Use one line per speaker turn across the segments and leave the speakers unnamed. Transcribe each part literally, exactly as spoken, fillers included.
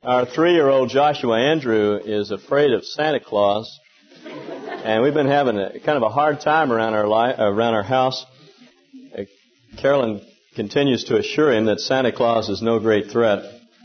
Our three-year-old Joshua Andrew is afraid of Santa Claus, and we've been having a kind of a hard time around our li- around our house. Uh, Carolyn continues to assure him that Santa Claus is no great threat.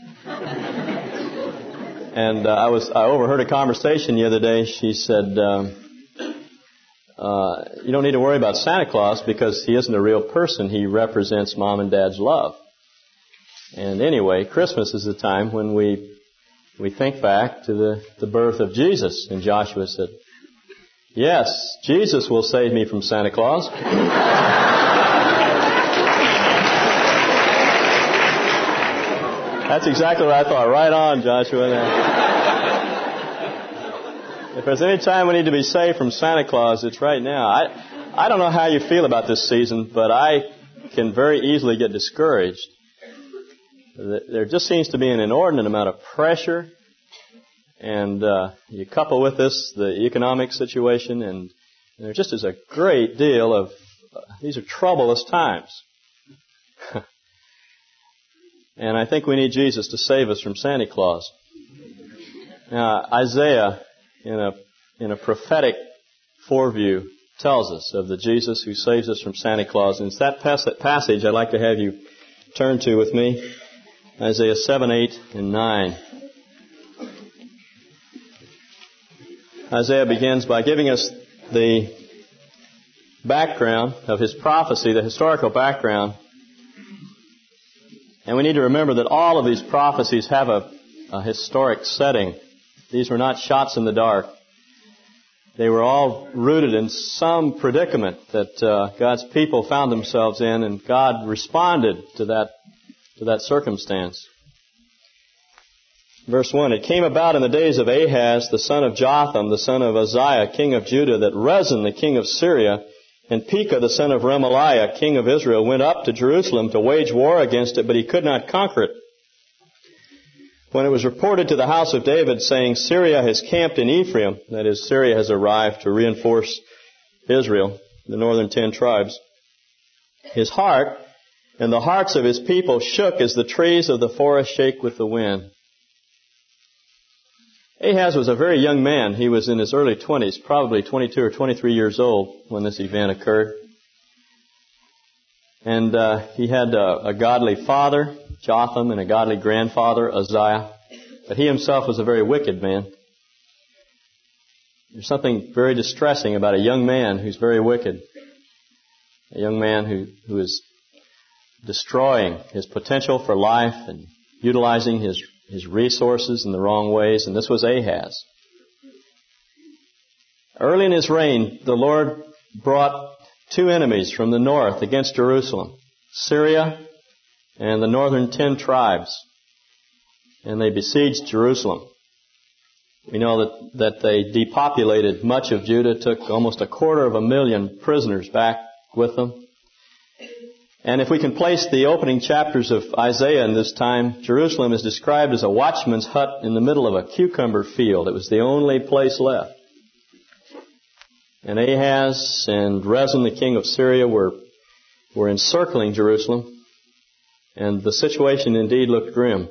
And uh, I was I overheard a conversation the other day. She said, um, uh, "You don't need to worry about Santa Claus because he isn't a real person. He represents Mom and Dad's love." And anyway, Christmas is the time when we we think back to the, the birth of Jesus. And Joshua said, "Yes, Jesus will save me from Santa Claus." That's exactly what I thought. Right on, Joshua. If there's any time we need to be saved from Santa Claus, it's right now. I I don't know how you feel about this season, but I can very easily get discouraged. There just seems to be an inordinate amount of pressure, and uh, you couple with this the economic situation, and there just is a great deal of, uh, these are troublous times. And I think we need Jesus to save us from Santa Claus. Now, Isaiah, in a in a prophetic foreview, tells us of the Jesus who saves us from Santa Claus. And it's that passage I'd like to have you turn to with me. Isaiah seven, eight, and nine. Isaiah begins by giving us the background of his prophecy, the historical background. And we need to remember that all of these prophecies have a, a historic setting. These were not shots in the dark. They were all rooted in some predicament that uh, God's people found themselves in, and God responded to that to that circumstance. Verse one, "It came about in the days of Ahaz, the son of Jotham, the son of Uzziah, king of Judah, that Rezin, the king of Syria, and Pekah, the son of Remaliah, king of Israel, went up to Jerusalem to wage war against it, but he could not conquer it. When it was reported to the house of David, saying, Syria has camped in Ephraim," that is, Syria has arrived to reinforce Israel, the northern ten tribes, "his heart and the hearts of his people shook as the trees of the forest shake with the wind." Ahaz was a very young man. He was in his early twenties, probably twenty-two or twenty-three years old when this event occurred. And uh, he had a, a godly father, Jotham, and a godly grandfather, Uzziah. But he himself was a very wicked man. There's something very distressing about a young man who's very wicked. A young man who, who is destroying his potential for life and utilizing his, his resources in the wrong ways. And this was Ahaz. Early in his reign, the Lord brought two enemies from the north against Jerusalem, Syria and the northern ten tribes. And they besieged Jerusalem. We know that, that they depopulated much of Judah, took almost a quarter of a million prisoners back with them. And if we can place the opening chapters of Isaiah in this time, Jerusalem is described as a watchman's hut in the middle of a cucumber field. It was the only place left. And Ahaz and Rezin, the king of Syria, were, were encircling Jerusalem. And the situation indeed looked grim.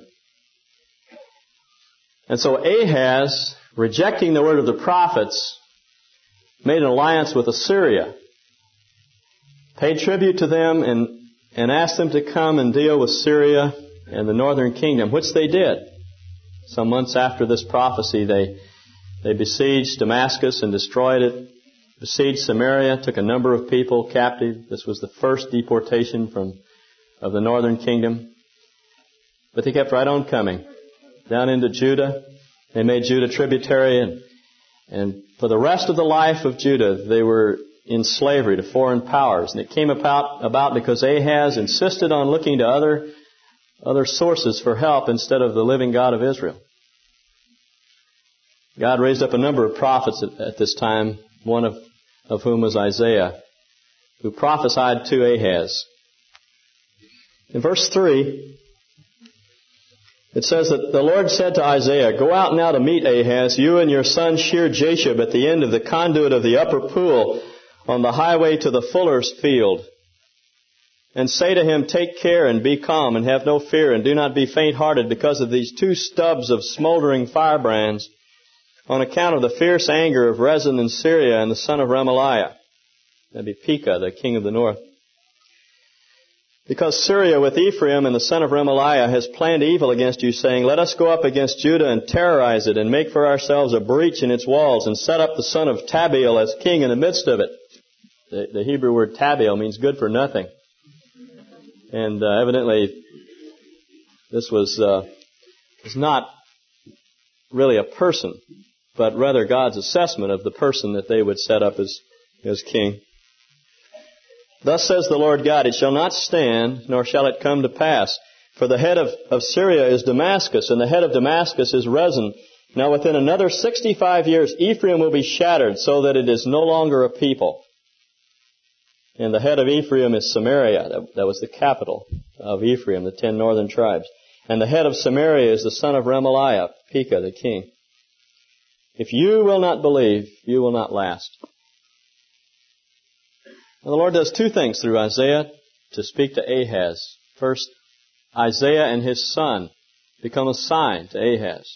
And so Ahaz, rejecting the word of the prophets, made an alliance with Assyria, paid tribute to them, and and asked them to come and deal with Syria and the northern kingdom, which they did. Some months after this prophecy, they they besieged Damascus and destroyed it, besieged Samaria, took a number of people captive. This was the first deportation from of the northern kingdom. But they kept right on coming down into Judah. They made Judah tributary, and and for the rest of the life of Judah, they were in slavery to foreign powers. And it came about, about because Ahaz insisted on looking to other, other sources for help instead of the living God of Israel. God raised up a number of prophets at, at this time, one of, of whom was Isaiah, who prophesied to Ahaz. In verse three, it says that the Lord said to Isaiah, "Go out now to meet Ahaz, you and your son Shear-Jashub at the end of the conduit of the upper pool, on the highway to the fuller's field. and say to him, take care and be calm and have no fear and do not be faint-hearted because of these two stubs of smoldering firebrands on account of the fierce anger of Rezin in Syria and the son of Remaliah. That'd be Pekah, the king of the north. Because Syria with Ephraim and the son of Remaliah has planned evil against you, saying, let us go up against Judah and terrorize it and make for ourselves a breach in its walls and set up the son of Tabeel as king in the midst of it. The, the Hebrew word Tabeel means good for nothing. And uh, evidently this was, uh, was not really a person, but rather God's assessment of the person that they would set up as, as king. Thus says the Lord God, it shall not stand, nor shall it come to pass. For the head of, of Syria is Damascus, and the head of Damascus is Rezin. Now within another sixty-five years, Ephraim will be shattered, so that it is no longer a people. And the head of Ephraim is Samaria. That, that was the capital of Ephraim, the ten northern tribes. And the head of Samaria is the son of Remaliah, Pekah, the king. If you will not believe, you will not last. Now, the Lord does two things through Isaiah to speak to Ahaz. First, Isaiah and his son become a sign to Ahaz.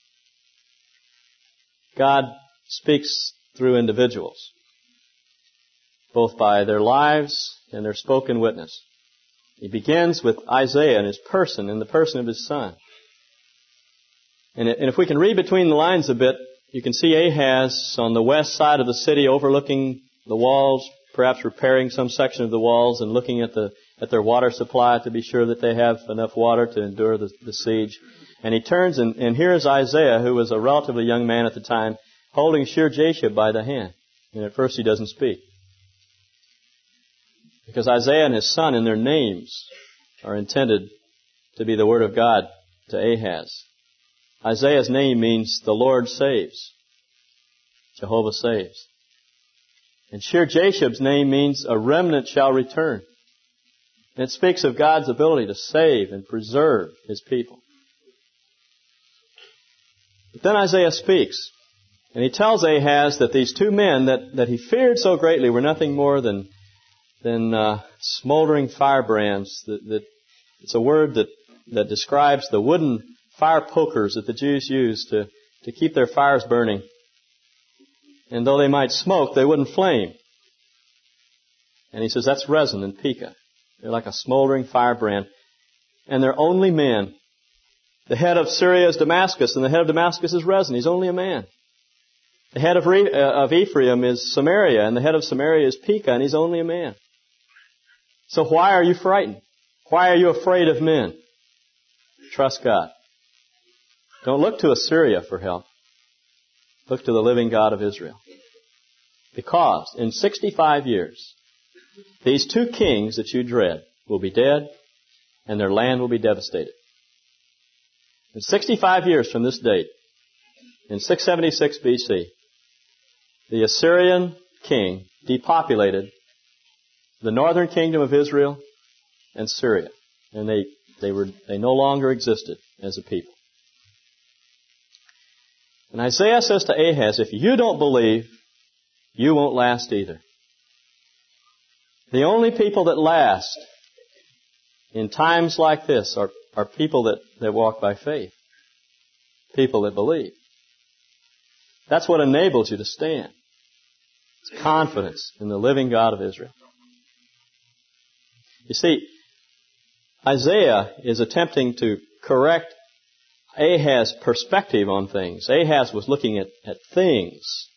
God speaks through individuals, both by their lives and their spoken witness. He begins with Isaiah and his person, in the person of his son. And if we can read between the lines a bit, you can see Ahaz on the west side of the city overlooking the walls, perhaps repairing some section of the walls and looking at the at their water supply to be sure that they have enough water to endure the, the siege. And he turns and, and here is Isaiah, who was a relatively young man at the time, holding Shear-Jashub by the hand. And at first he doesn't speak. Because Isaiah and his son in their names are intended to be the word of God to Ahaz. Isaiah's name means the Lord saves. Jehovah saves. And Shear-Jashub's name means a remnant shall return. And it speaks of God's ability to save and preserve His people. But then Isaiah speaks. And he tells Ahaz that these two men that, that he feared so greatly were nothing more than, than uh, smoldering firebrands. That, that it's a word that, that describes the wooden fire pokers that the Jews used to, to keep their fires burning. And though they might smoke, they wouldn't flame. And he says that's Rezin and Pekah. They're like a smoldering firebrand. And they're only men. The head of Syria is Damascus, and the head of Damascus is Rezin. He's only a man. The head of, Re- uh, of Ephraim is Samaria, and the head of Samaria is Pekah, and he's only a man. So why are you frightened? Why are you afraid of men? Trust God. Don't look to Assyria for help. Look to the living God of Israel. Because in sixty-five years, these two kings that you dread will be dead and their land will be devastated. In sixty-five years from this date, in six seventy-six B C, the Assyrian king depopulated the northern kingdom of Israel and Syria. And they, they were, they no longer existed as a people. And Isaiah says to Ahaz, if you don't believe, you won't last either. The only people that last in times like this are, are people that, that walk by faith. People that believe. That's what enables you to stand. It's confidence in the living God of Israel. You see, Isaiah is attempting to correct Ahaz's perspective on things. Ahaz was looking at, at things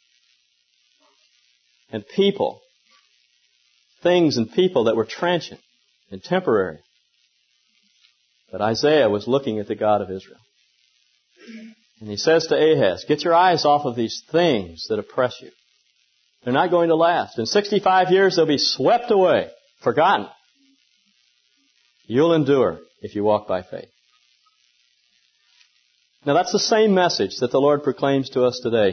and people. Things and people that were transient and temporary. But Isaiah was looking at the God of Israel. And he says to Ahaz, get your eyes off of these things that oppress you. They're not going to last. In sixty-five years, they'll be swept away, forgotten. You'll endure if you walk by faith. Now that's the same message that the Lord proclaims to us today.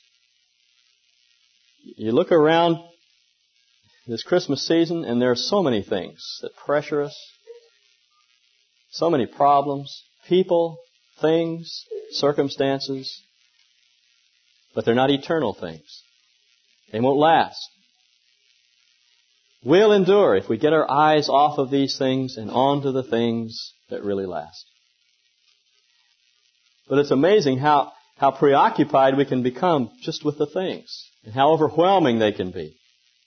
You look around this Christmas season and there are so many things that pressure us. So many problems, people, things, circumstances. But they're not eternal things. They won't last. will endure if we get our eyes off of these things and onto the things that really last. But it's amazing how, how preoccupied we can become just with the things and how overwhelming they can be.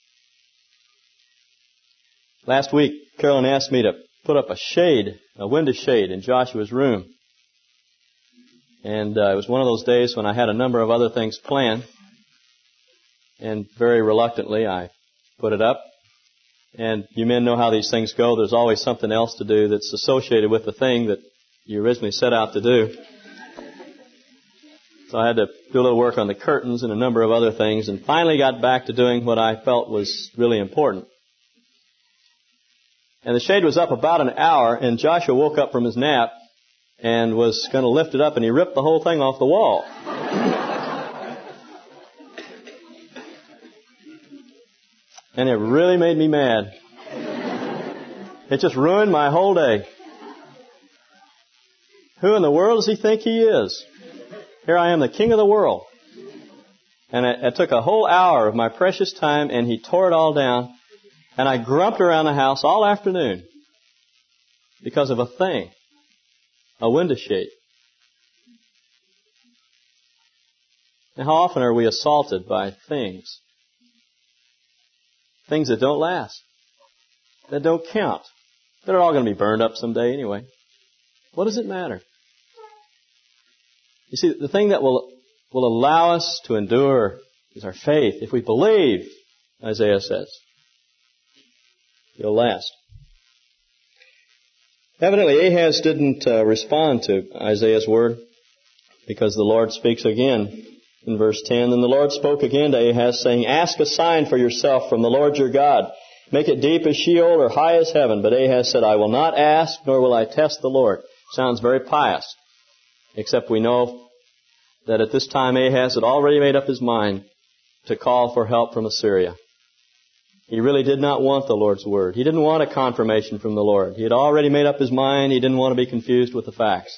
Last week, Carolyn asked me to put up a shade, a window shade in Joshua's room. And uh, it was one of those days when I had a number of other things planned. And very reluctantly, I put it up. And you men know how these things go. There's always something else to do that's associated with the thing that you originally set out to do. So I had to do a little work on the curtains and a number of other things, and finally got back to doing what I felt was really important. And the shade was up about an hour, and Joshua woke up from his nap and was going to lift it up, and he ripped the whole thing off the wall. And it really made me mad. It just ruined my whole day. Who in the world does he think he is? Here I am, the king of the world. And it, it took a whole hour of my precious time, and he tore it all down. And I grumped around the house all afternoon because of a thing, a window shade. And how often are we assaulted by things? Things that don't last, that don't count. They're all going to be burned up someday anyway. What does it matter? You see, the thing that will will allow us to endure is our faith. If we believe, Isaiah says, it'll last. Evidently, Ahaz didn't uh, respond to Isaiah's word because the Lord speaks again in verse ten. Then the Lord spoke again to Ahaz, saying, "Ask a sign for yourself from the Lord your God. Make it deep as Sheol or high as heaven." But Ahaz said, "I will not ask, nor will I test the Lord." Sounds very pious, except we know that at this time Ahaz had already made up his mind to call for help from Assyria. He really did not want the Lord's word. He didn't want a confirmation from the Lord. He had already made up his mind. He didn't want to be confused with the facts.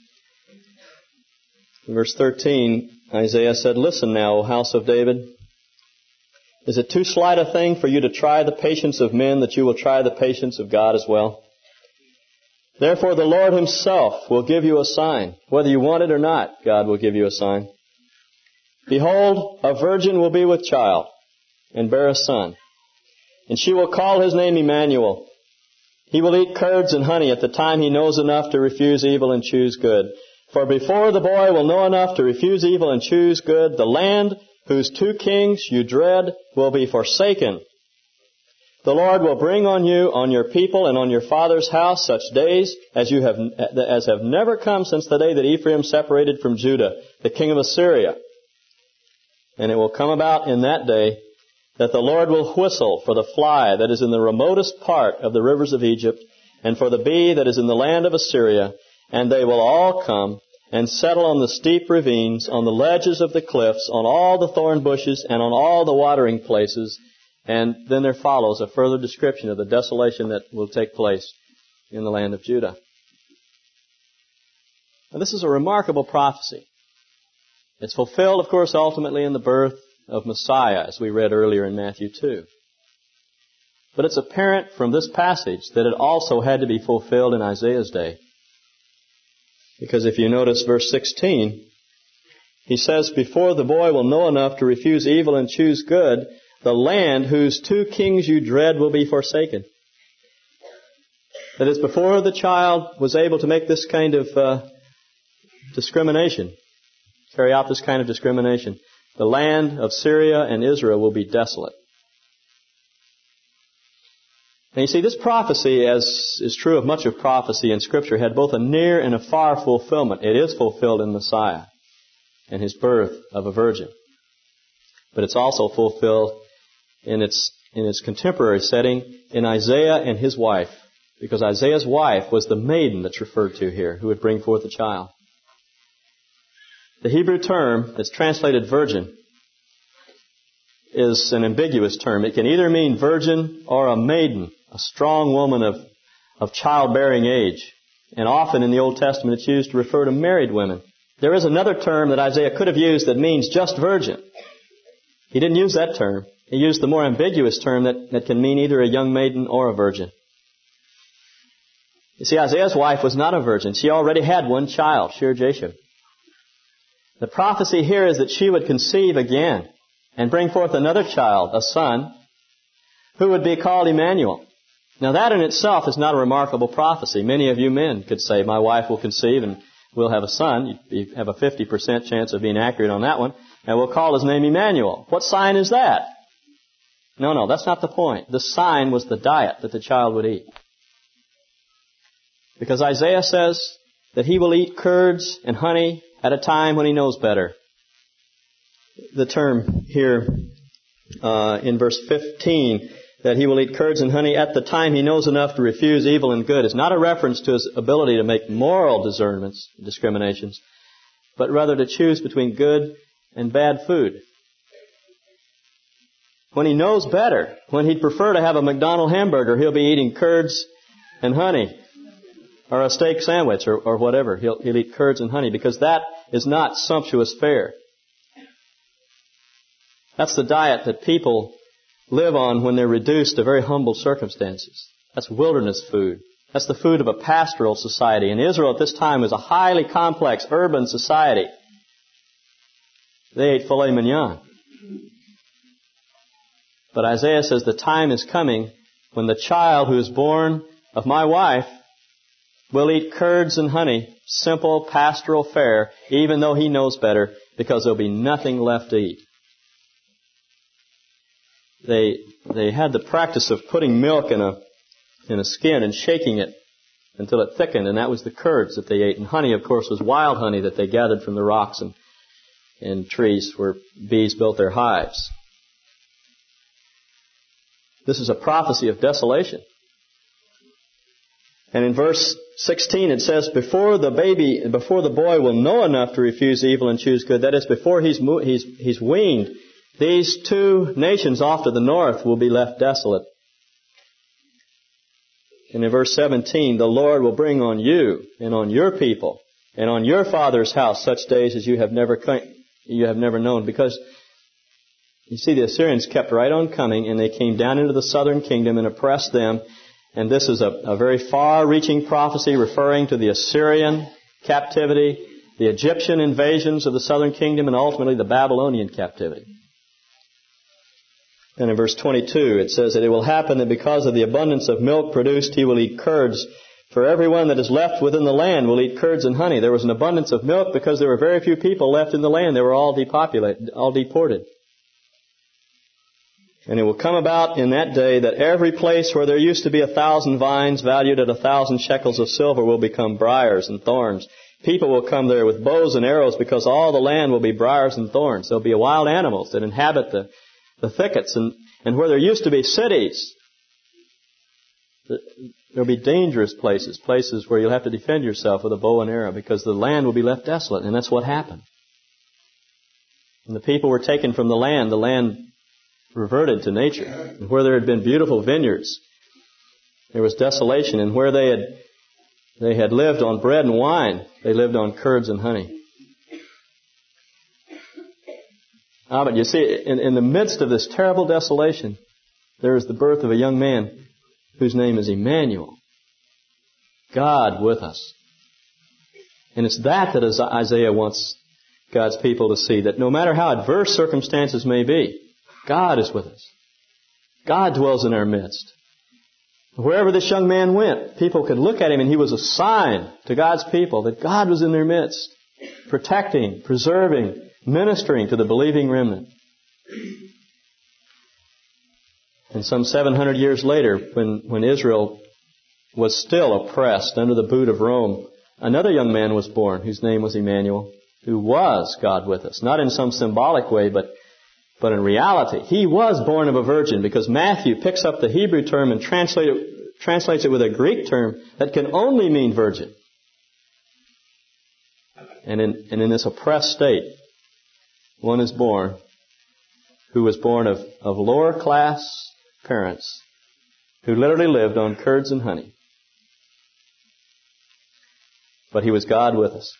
In verse thirteen, Isaiah said, "Listen now, O house of David. Is it too slight a thing for you to try the patience of men that you will try the patience of God as well? Therefore the Lord himself will give you a sign. Whether you want it or not, God will give you a sign. Behold, a virgin will be with child and bear a son. And she will call his name Emmanuel. He will eat curds and honey at the time he knows enough to refuse evil and choose good. For before the boy will know enough to refuse evil and choose good, the land whose two kings you dread will be forsaken. The Lord will bring on you, on your people, and on your father's house such days as you have, as have never come since the day that Ephraim separated from Judah, the king of Assyria. And it will come about in that day that the Lord will whistle for the fly that is in the remotest part of the rivers of Egypt, and for the bee that is in the land of Assyria, and they will all come and settle on the steep ravines, on the ledges of the cliffs, on all the thorn bushes, and on all the watering places. And then there follows a further description of the desolation that will take place in the land of Judah. Now, this is a remarkable prophecy. It's fulfilled, of course, ultimately in the birth of Messiah, as we read earlier in Matthew two. But it's apparent from this passage that it also had to be fulfilled in Isaiah's day. Because if you notice verse sixteen, he says, "Before the boy will know enough to refuse evil and choose good, the land whose two kings you dread will be forsaken." That is, before the child was able to make this kind of uh, discrimination, carry out this kind of discrimination, the land of Syria and Israel will be desolate. And you see, this prophecy, as is true of much of prophecy in Scripture, had both a near and a far fulfillment. It is fulfilled in Messiah and his birth of a virgin. But it's also fulfilled in its in its contemporary setting in Isaiah and his wife, because Isaiah's wife was the maiden that's referred to here, who would bring forth a child. The Hebrew term that's translated virgin is an ambiguous term. It can either mean virgin or a maiden, a strong woman of, of childbearing age. And often in the Old Testament it's used to refer to married women. There is another term that Isaiah could have used that means just virgin. He didn't use that term. He used the more ambiguous term that, that can mean either a young maiden or a virgin. You see, Isaiah's wife was not a virgin. She already had one child, Shear-Jashub. The prophecy here is that she would conceive again and bring forth another child, a son, who would be called Emmanuel. Now that in itself is not a remarkable prophecy. Many of you men could say, my wife will conceive and we'll have a son. You have a fifty percent chance of being accurate on that one. And we'll call his name Emmanuel. What sign is that? No, no, that's not the point. The sign was the diet that the child would eat. Because Isaiah says that he will eat curds and honey at a time when he knows better. The term here uh, in verse fifteen, that he will eat curds and honey at the time he knows enough to refuse evil and good, is not a reference to his ability to make moral discernments, discriminations, but rather to choose between good and bad food. When he knows better, when he'd prefer to have a McDonald's hamburger, he'll be eating curds and honey, or a steak sandwich, or, or whatever. He'll, he'll eat curds and honey, because that is not sumptuous fare. That's the diet that people live on when they're reduced to very humble circumstances. That's wilderness food. That's the food of a pastoral society. And Israel at this time was a highly complex urban society. They ate filet mignon. But Isaiah says the time is coming when the child who is born of my wife will eat curds and honey, simple pastoral fare, even though he knows better, because there'll be nothing left to eat. They they had the practice of putting milk in a in a skin and shaking it until it thickened, and that was the curds that they ate. And honey, of course, was wild honey that they gathered from the rocks and, and trees where bees built their hives. This is a prophecy of desolation. And in verse sixteen it says, before the baby, before the boy will know enough to refuse evil and choose good, that is, before he's he's he's weaned, these two nations off to the north will be left desolate. And in verse seventeen, the Lord will bring on you and on your people and on your father's house such days as you have never you have never known. Because you see, the Assyrians kept right on coming, and they came down into the southern kingdom and oppressed them. And this is a, a very far-reaching prophecy referring to the Assyrian captivity, the Egyptian invasions of the southern kingdom, and ultimately the Babylonian captivity. And in verse twenty-two, it says that it will happen that because of the abundance of milk produced, he will eat curds. For everyone that is left within the land will eat curds and honey. There was an abundance of milk because there were very few people left in the land. They were all depopulated, all deported. And it will come about in that day that every place where there used to be a thousand vines valued at a thousand shekels of silver will become briars and thorns. People will come there with bows and arrows because all the land will be briars and thorns. There'll be wild animals that inhabit the, the thickets. And, and where there used to be cities, there'll be dangerous places, places where you'll have to defend yourself with a bow and arrow because the land will be left desolate. And that's what happened. When the people were taken from the land, the land reverted to nature. And where there had been beautiful vineyards, there was desolation. And where they had they had lived on bread and wine, they lived on curds and honey. Ah, but you see, in, in the midst of this terrible desolation, there is the birth of a young man whose name is Emmanuel. God with us. And it's that that Isaiah wants God's people to see, that no matter how adverse circumstances may be, God is with us. God dwells in our midst. Wherever this young man went, people could look at him and he was a sign to God's people that God was in their midst, protecting, preserving, ministering to the believing remnant. And some seven hundred years later, when, when Israel was still oppressed under the boot of Rome, another young man was born whose name was Emmanuel, who was God with us. Not in some symbolic way, but But in reality, he was born of a virgin, because Matthew picks up the Hebrew term and translate it, translates it with a Greek term that can only mean virgin. And in, and in this oppressed state, one is born who was born of, of lower class parents who literally lived on curds and honey. But he was God with us.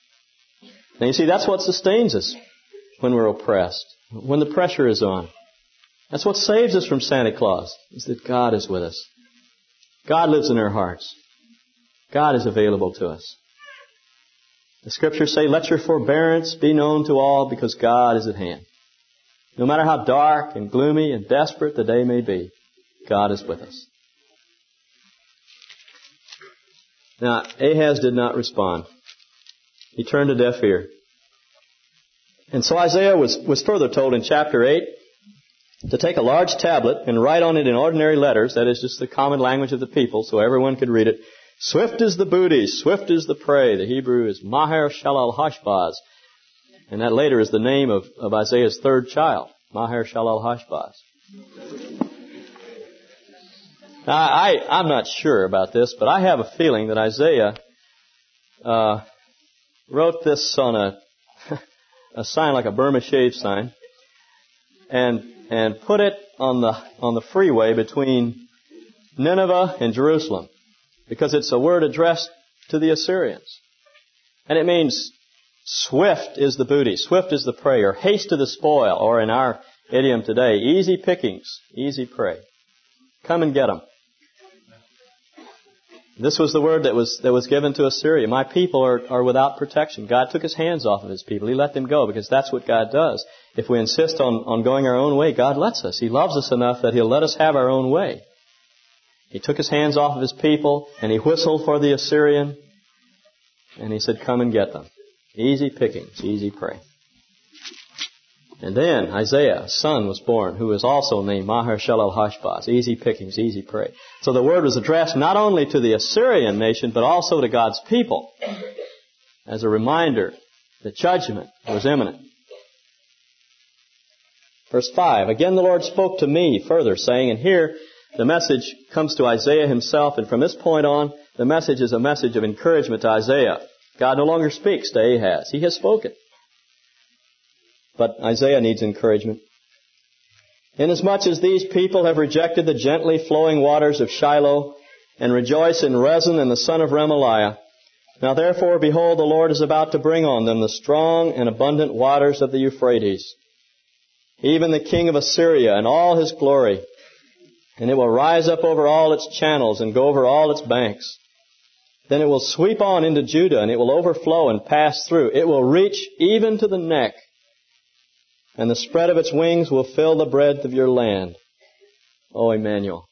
Now you see, that's what sustains us when we're oppressed, when the pressure is on. That's what saves us from Santa Claus, is that God is with us. God lives in our hearts. God is available to us. The Scriptures say, let your forbearance be known to all because God is at hand. No matter how dark and gloomy and desperate the day may be, God is with us. Now, Ahaz did not respond. He turned a deaf ear. And so Isaiah was, was further told in chapter eight to take a large tablet and write on it in ordinary letters, that is just the common language of the people, so everyone could read it. Swift is the booty, swift is the prey. The Hebrew is Maher Shalal Hashbaz. And that later is the name of, of Isaiah's third child, Maher Shalal Hashbaz. Now, I, I'm not sure about this, but I have a feeling that Isaiah uh, wrote this on a, a sign like a Burma shave sign and and put it on the on the freeway between Nineveh and Jerusalem, because it's a word addressed to the Assyrians. And it means swift is the booty, swift is the prey, or haste to the spoil, or in our idiom today, easy pickings, easy prey. Come and get them. This was the word that was that was given to Assyria. My people are, are without protection. God took His hands off of His people. He let them go because that's what God does. If we insist on, on going our own way, God lets us. He loves us enough that He'll let us have our own way. He took His hands off of His people and He whistled for the Assyrian and He said, come and get them. Easy pickings, easy prey. And then Isaiah, a son, was born, who was also named Maher Shalal Hashbaz. Easy pickings, easy prey. So the word was addressed not only to the Assyrian nation, but also to God's people, as a reminder that judgment was imminent. Verse five, again the Lord spoke to me further, saying, and here the message comes to Isaiah himself, and from this point on, the message is a message of encouragement to Isaiah. God no longer speaks to Ahaz. He has spoken. But Isaiah needs encouragement. Inasmuch as these people have rejected the gently flowing waters of Shiloh and rejoice in Rezin and the son of Remaliah, now therefore, behold, the Lord is about to bring on them the strong and abundant waters of the Euphrates, even the king of Assyria and all his glory, and it will rise up over all its channels and go over all its banks. Then it will sweep on into Judah, and it will overflow and pass through. It will reach even to the neck, and the spread of its wings will fill the breadth of your land. O Emmanuel.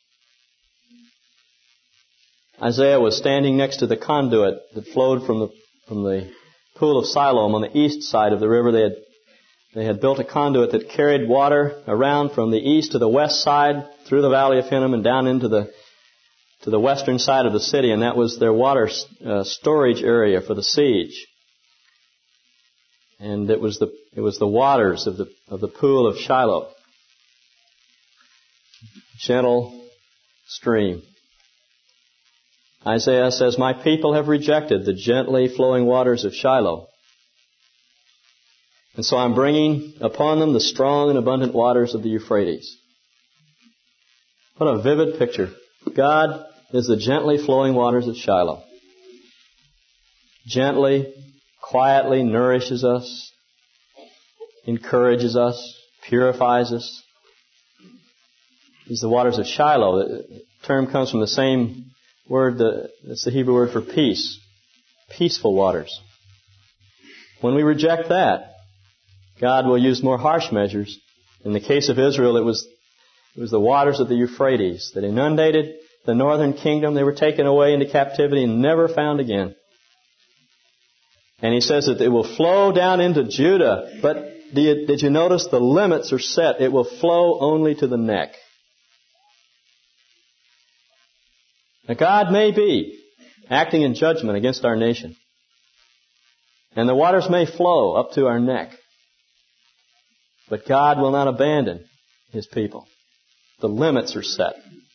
Isaiah was standing next to the conduit that flowed from the from the pool of Siloam on the east side of the river. They had they had built a conduit that carried water around from the east to the west side through the valley of Hinnom and down into the to the western side of the city, and that was their water uh, storage area for the siege. And it was the it was the waters of the of the pool of Shiloh. Gentle stream. Isaiah says, my people have rejected the gently flowing waters of Shiloh. And so I'm bringing upon them the strong and abundant waters of the Euphrates. What a vivid picture. God is the gently flowing waters of Shiloh. Gently, quietly nourishes us, encourages us, purifies us. These are the waters of Shiloh. The term comes from the same word, the, it's the Hebrew word for peace. Peaceful waters. When we reject that, God will use more harsh measures. In the case of Israel, it was, it was the waters of the Euphrates that inundated the northern kingdom. They were taken away into captivity and never found again. And he says that it will flow down into Judah. But did you, did you notice the limits are set? It will flow only to the neck. Now God may be acting in judgment against our nation. And the waters may flow up to our neck. But God will not abandon His people. The limits are set.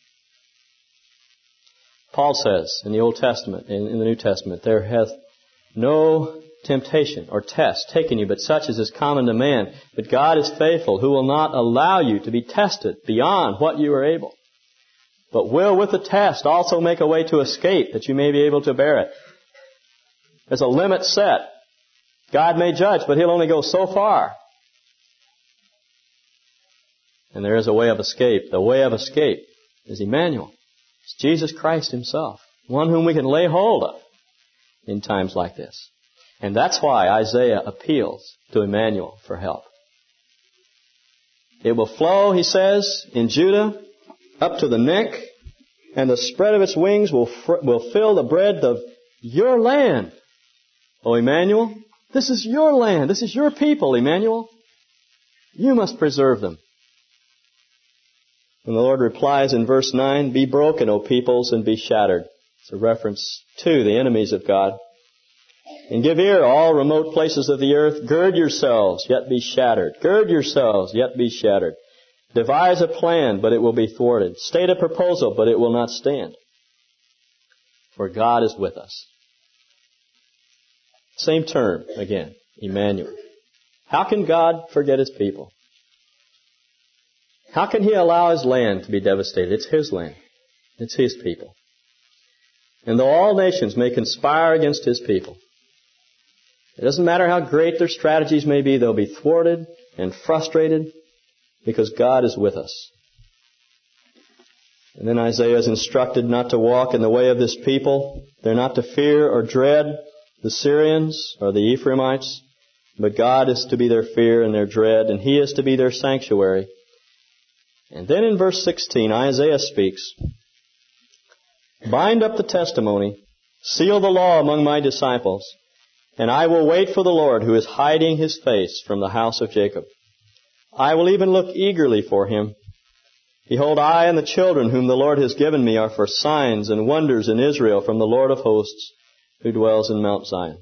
Paul says in the Old Testament, in, in the New Testament, there hath no temptation or test taken you, but such as is common to man. But God is faithful, who will not allow you to be tested beyond what you are able, but will with the test also make a way to escape, that you may be able to bear it. There's a limit set. God may judge, but He'll only go so far. And there is a way of escape. The way of escape is Emmanuel. It's Jesus Christ Himself, one whom we can lay hold of in times like this. And that's why Isaiah appeals to Emmanuel for help. It will flow, he says, in Judah up to the neck, and the spread of its wings will fr- will fill the breadth of your land. O Emmanuel, this is your land. This is your people, Emmanuel. You must preserve them. And the Lord replies in verse nine, be broken, O peoples, and be shattered. It's a reference to the enemies of God. And give ear, all remote places of the earth. Gird yourselves, yet be shattered. Gird yourselves, yet be shattered. Devise a plan, but it will be thwarted. State a proposal, but it will not stand. For God is with us. Same term again, Emmanuel. How can God forget His people? How can He allow His land to be devastated? It's His land. It's His people. And though all nations may conspire against His people, it doesn't matter how great their strategies may be, they'll be thwarted and frustrated because God is with us. And then Isaiah is instructed not to walk in the way of this people. They're not to fear or dread the Syrians or the Ephraimites, but God is to be their fear and their dread, and He is to be their sanctuary. And then in verse sixteen, Isaiah speaks, bind up the testimony, seal the law among my disciples, and I will wait for the Lord who is hiding His face from the house of Jacob. I will even look eagerly for Him. Behold, I and the children whom the Lord has given me are for signs and wonders in Israel from the Lord of hosts who dwells in Mount Zion.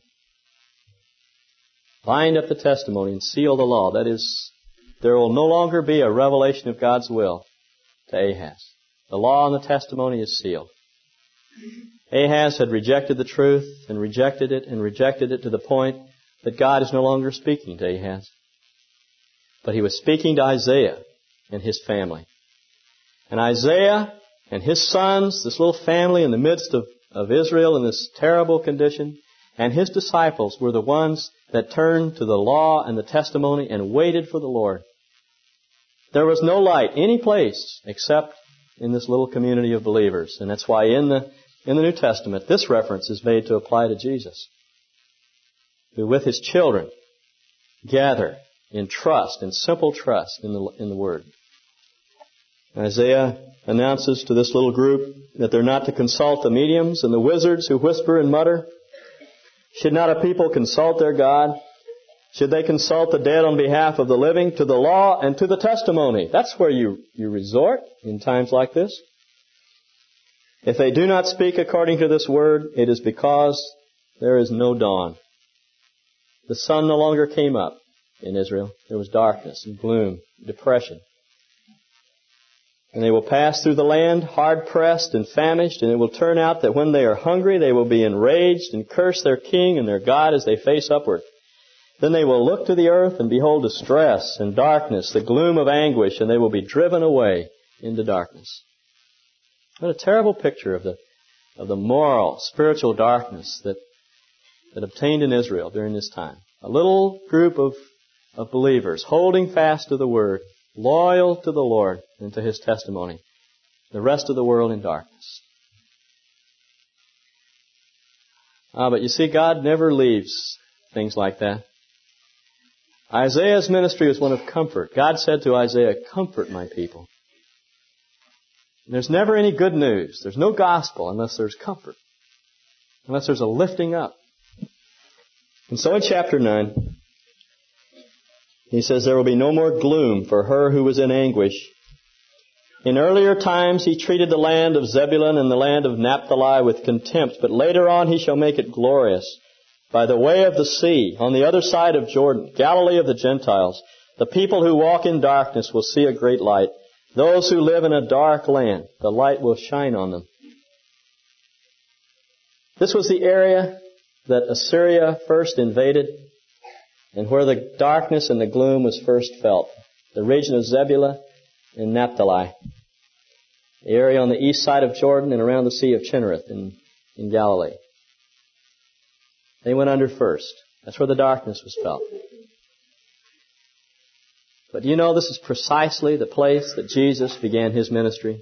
Bind up the testimony and seal the law. That is, there will no longer be a revelation of God's will to Ahaz. The law and the testimony is sealed. Ahaz had rejected the truth and rejected it and rejected it to the point that God is no longer speaking to Ahaz. But He was speaking to Isaiah and his family. And Isaiah and his sons, this little family in the midst of, of Israel in this terrible condition, and his disciples were the ones that turned to the law and the testimony and waited for the Lord. There was no light any place except in this little community of believers. And that's why in the in the New Testament, this reference is made to apply to Jesus, who with His children gather in trust, in simple trust in the in the Word. Isaiah announces to this little group that they're not to consult the mediums and the wizards who whisper and mutter. Should not a people consult their God? Should they consult the dead on behalf of the living? To the law and to the testimony. That's where you, you resort in times like this. If they do not speak according to this word, it is because there is no dawn. The sun no longer came up in Israel. There was darkness and gloom, depression. And they will pass through the land hard-pressed and famished, and it will turn out that when they are hungry, they will be enraged and curse their king and their God as they face upward. Then they will look to the earth and behold distress and darkness, the gloom of anguish, and they will be driven away into darkness. What a terrible picture of the of the moral, spiritual darkness that that obtained in Israel during this time. A little group of, of believers holding fast to the Word, loyal to the Lord and to His testimony. The rest of the world in darkness. Ah, but you see, God never leaves things like that. Isaiah's ministry was one of comfort. God said to Isaiah, comfort my people. There's never any good news. There's no gospel unless there's comfort. Unless there's a lifting up. And so in chapter nine, he says there will be no more gloom for her who was in anguish. In earlier times he treated the land of Zebulun and the land of Naphtali with contempt, but later on he shall make it glorious. By the way of the sea, on the other side of Jordan, Galilee of the Gentiles, the people who walk in darkness will see a great light. Those who live in a dark land, the light will shine on them. This was the area that Assyria first invaded and where the darkness and the gloom was first felt. The region of Zebulun and Naphtali. The area on the east side of Jordan and around the Sea of Chinnereth in, in Galilee. They went under first. That's where the darkness was felt. But you know this is precisely the place that Jesus began His ministry.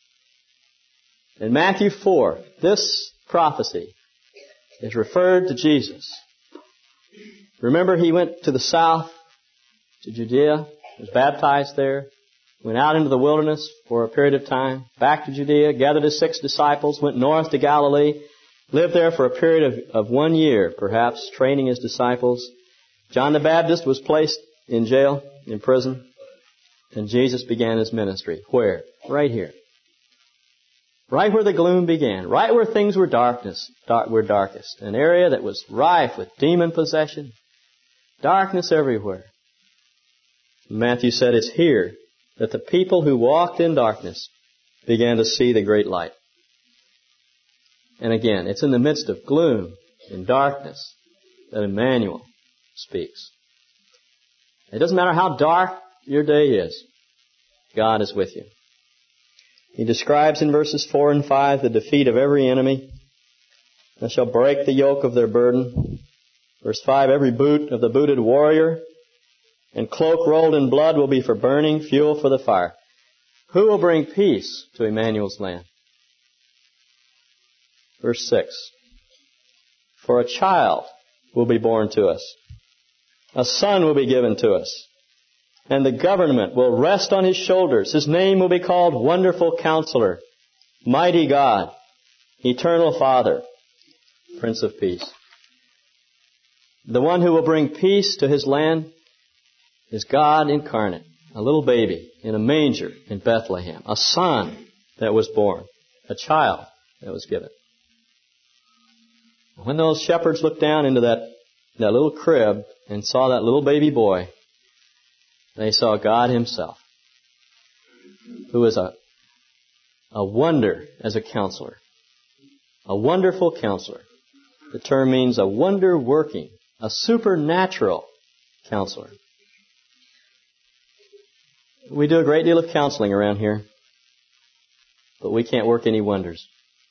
In Matthew four, this prophecy is referred to Jesus. Remember, He went to the south, to Judea, was baptized there, went out into the wilderness for a period of time, back to Judea, gathered His six disciples, went north to Galilee, lived there for a period of, of one year, perhaps, training His disciples. John the Baptist was placed in jail, in prison, and Jesus began His ministry. Where? Right here. Right where the gloom began, right where things were darkness, dark, were darkest, an area that was rife with demon possession, darkness everywhere. Matthew said it's here that the people who walked in darkness began to see the great light. And again, it's in the midst of gloom and darkness that Emmanuel speaks. It doesn't matter how dark your day is, God is with you. He describes in verses four and five the defeat of every enemy. I shall break the yoke of their burden. Verse five, every boot of the booted warrior and cloak rolled in blood will be for burning, fuel for the fire. Who will bring peace to Emmanuel's land? Verse six, for a child will be born to us. A son will be given to us. And the government will rest on His shoulders. His name will be called Wonderful Counselor, Mighty God, Eternal Father, Prince of Peace. The one who will bring peace to His land is God incarnate, a little baby in a manger in Bethlehem, a son that was born, a child that was given. When those shepherds looked down into that, that little crib and saw that little baby boy, they saw God Himself, who is a, a wonder as a counselor, a wonderful counselor. The term means a wonder-working, a supernatural counselor. We do a great deal of counseling around here, but we can't work any wonders.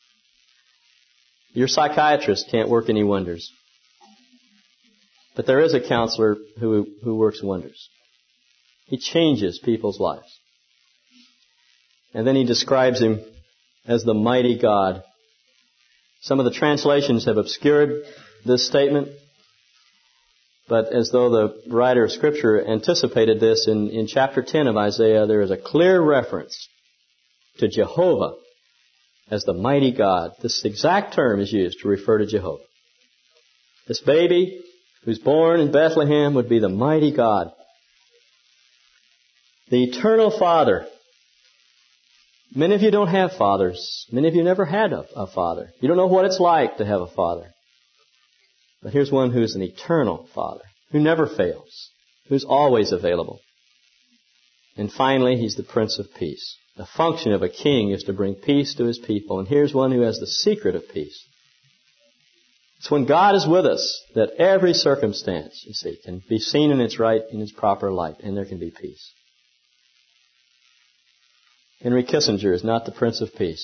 Your psychiatrist can't work any wonders. But there is a counselor who, who works wonders. He changes people's lives. And then He describes Him as the mighty God. Some of the translations have obscured this statement, but as though the writer of Scripture anticipated this, in, in chapter ten of Isaiah, there is a clear reference to Jehovah as the mighty God. This exact term is used to refer to Jehovah. This baby who's born in Bethlehem would be the mighty God, the eternal Father. Many of you don't have fathers. Many of you never had a, a father. You don't know what it's like to have a father. But here's one who's an eternal Father, who never fails, who's always available. And finally, He's the Prince of Peace. The function of a king is to bring peace to His people. And here's one who has the secret of peace. It's when God is with us that every circumstance, you see, can be seen in its right, in its proper light, and there can be peace. Henry Kissinger is not the Prince of Peace.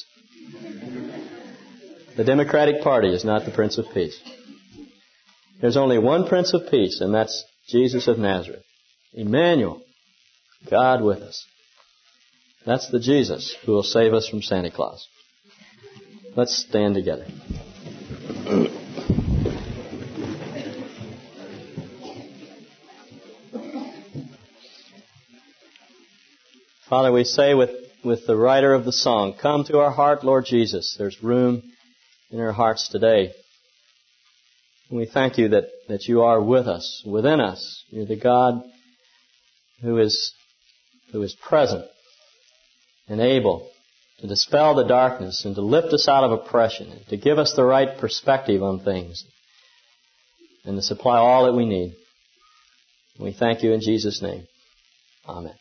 The Democratic Party is not the Prince of Peace. There's only one Prince of Peace, and that's Jesus of Nazareth. Emmanuel, God with us. That's the Jesus who will save us from Santa Claus. Let's stand together. Father, we say with, with the writer of the song, come to our heart, Lord Jesus. There's room in our hearts today. And we thank You that, that You are with us, within us. You're the God who is, who is present and able to dispel the darkness and to lift us out of oppression and to give us the right perspective on things and to supply all that we need. We thank You in Jesus' name. Amen.